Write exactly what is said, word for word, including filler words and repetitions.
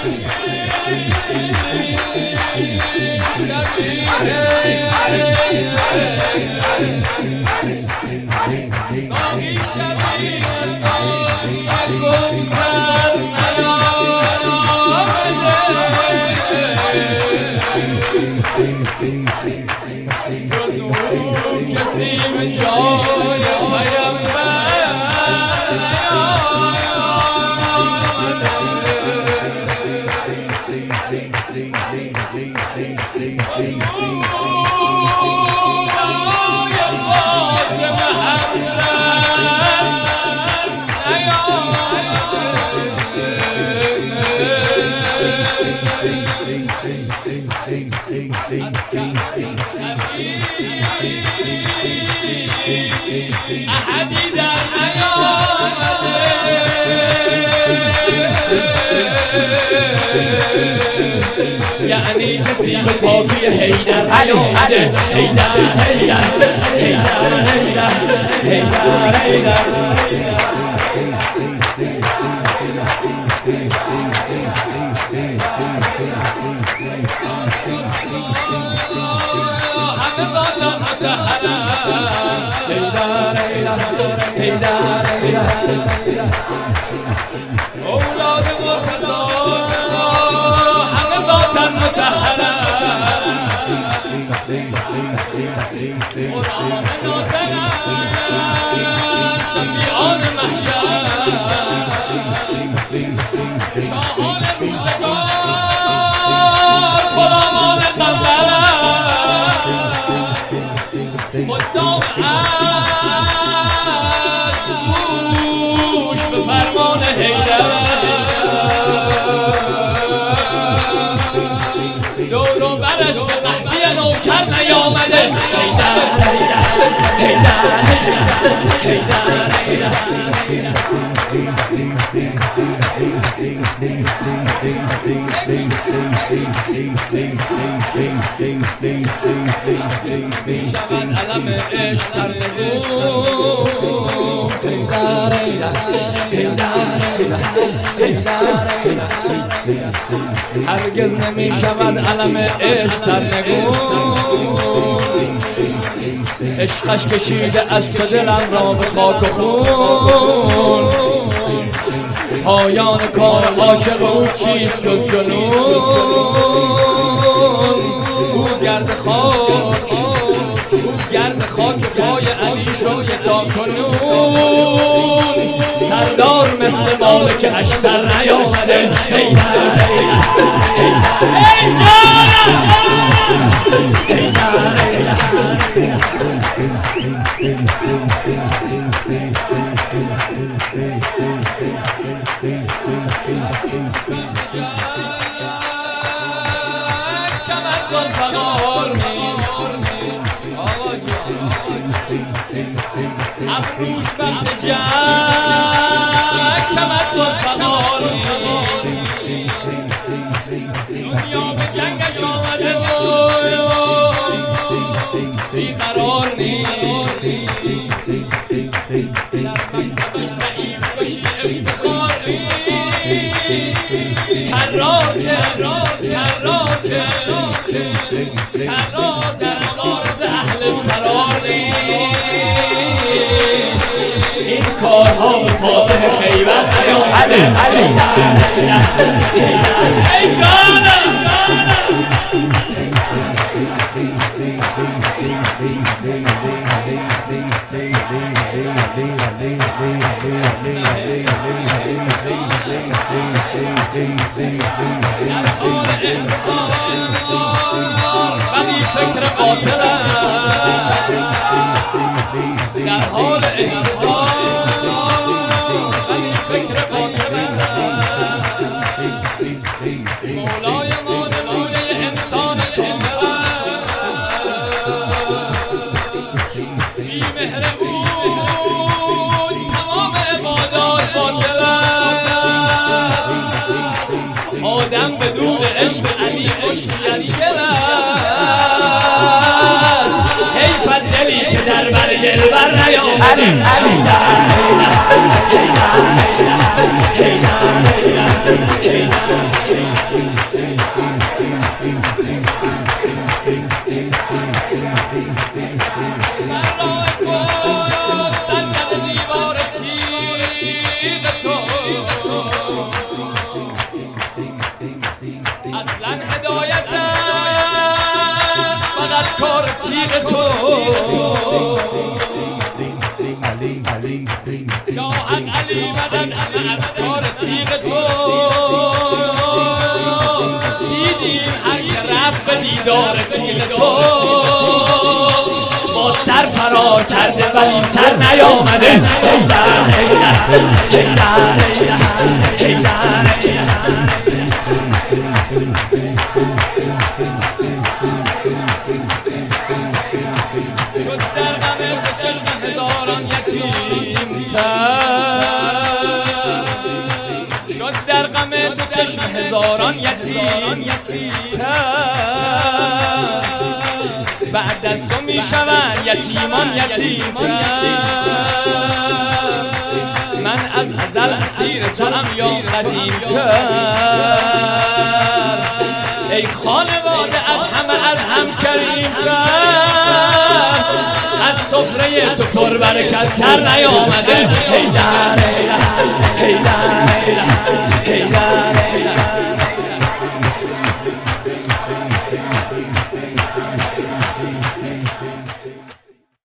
ساقی شبیه ساز کوثر نیامده جز او کسی به جای پیامبر احدی در نیامده یعنی کسی به پاکی حیدر نیامده حیدر حیدر حیدر حیدر حیدر همه ذات متحده حیدر حیدر حیدر اولاد مرتضی همه ذات متحده قرآن ناطق شفیعان محشر شاهان روزگار غلامان قمر خدام عشق گوش به فرمان حیدر دور و برش که قحطی نوکر نیامده حیدر حیدر حیدر حیدر می شود علم عشق سرنگون حیدر حیدر هرگز نمی شود علم عشق سرنگون عشقش کشیده از تو دلم را به خاک و خون پایان کار عاشق او چیست جز جنون او گرد خاک او گرد خاک پای علی شد که تا کنون سردار مثل مالک اشتر نیامده حیدر ای جانم کم از ذوالفقار نیست آقا جان ابروش وقت جنگ کم از ذوالفقار نیست دنیا به جنگش آمده بیقرار نیست در مکتبش ضعیف کشی افتخار نیست کرار کرار کرار کرار در مبارز اهل فرار نیست این کارها به فاتح خیبر نیامده ای جانم در حال انتظار ولی فکر قاتل است در حال انتظار ولی فکر قاتل است مولای ما نمونه انسان زنده بی مهر او تمام عبادات باطل است آدم بدون عشق علی عشقی از گل است حیف از دلی که در بر دلبر نیامده اصلا هدایت است فقط کار تیغ تو یا حق علی مدد همه از کار تیغ تو دیدیم هر که رفت به دیدار تیغ تو با سر فرار کرده ولی سر نیامده ایلا ایلا ایلا ایلا ایلا شد در غم تو چشم هزاران یتیم تر شد در غم تو چشم هزاران یتیم تر بعد از تو می شوند یتیمان یتیم تر من از ازل اسیر توام یا قدیم تر ای خانواده از همه از هم کریم تر از سفره تو پر برکت تر نیامده هیدر هیدر هیدر هیدر